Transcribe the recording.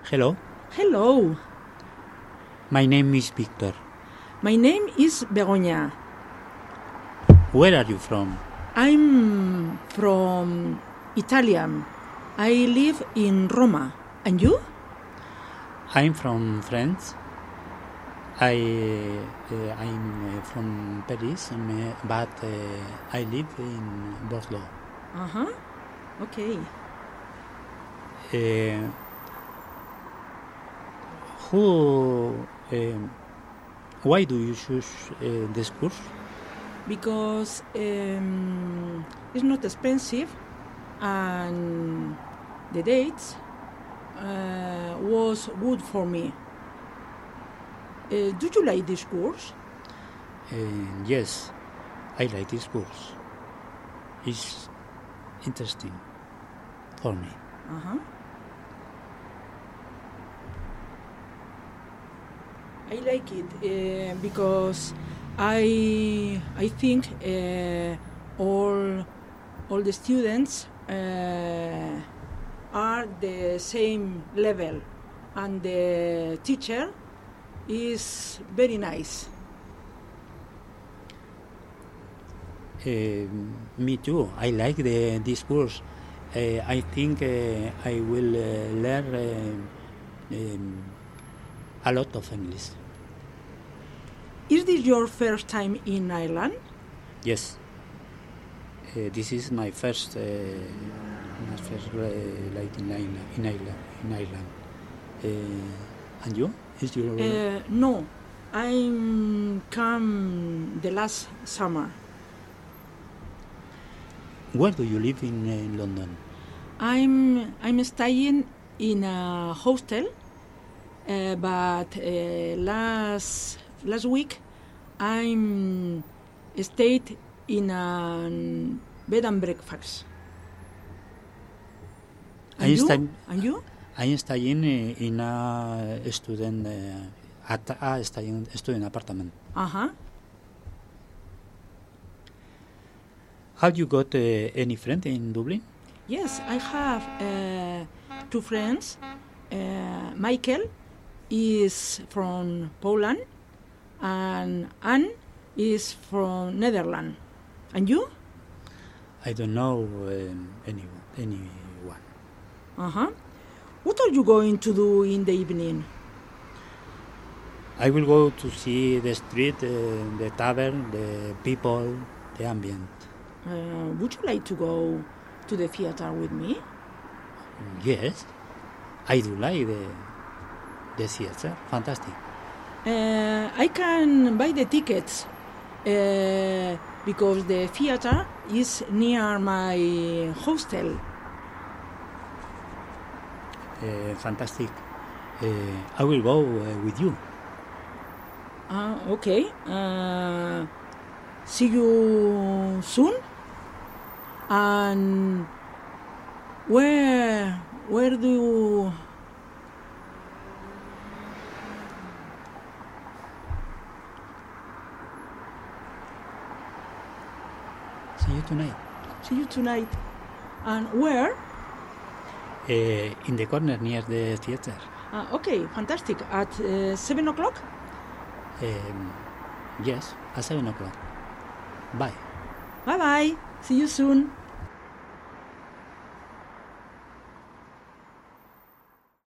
Hello, Hello, my name is Victor. my name is Begoña. Where are you from? I'm from Italian. I live in Roma. And you? I'm from France. I'm from Paris, but I live in Bordeaux. Uh-huh. Okay. Uh, who? Why do you choose this course? Because it's not expensive and the dates was good for me. Do you like this course? Yes, I like this course. It's interesting for me. Uh-huh. I like it because I think all the students are the same level, and the teacher is very nice. Me too. I like this course. I think I will learn a lot of English. Is this your first time in Ireland? Yes. This is my first life in Ireland. And you? Is your No, I come the last summer. Where do you live in London? I'm staying in a hostel, but last week I'm stayed in a bed and breakfast. And you? And you? I am staying in a student at a student apartment. Uh-huh. Have you got any friend in Dublin? Yes, I have two friends. Michael is from Poland and Anne is from Netherlands. And you? I don't know anyone. Uh-huh. What are you going to do in the evening? I will go to see the street, the tavern, the people, the ambient. Would you like to go to the theater with me? Yes, I do like the theater. Fantastic. I can buy the tickets because the theater is near my hostel. Fantastic. I will go with you. Okay. See you soon. And where do you... See you tonight. See you tonight. And where? In the corner near the theater. Okay, fantastic. At 7 o'clock? Yes, at 7 o'clock. Bye. Bye-bye. See you soon.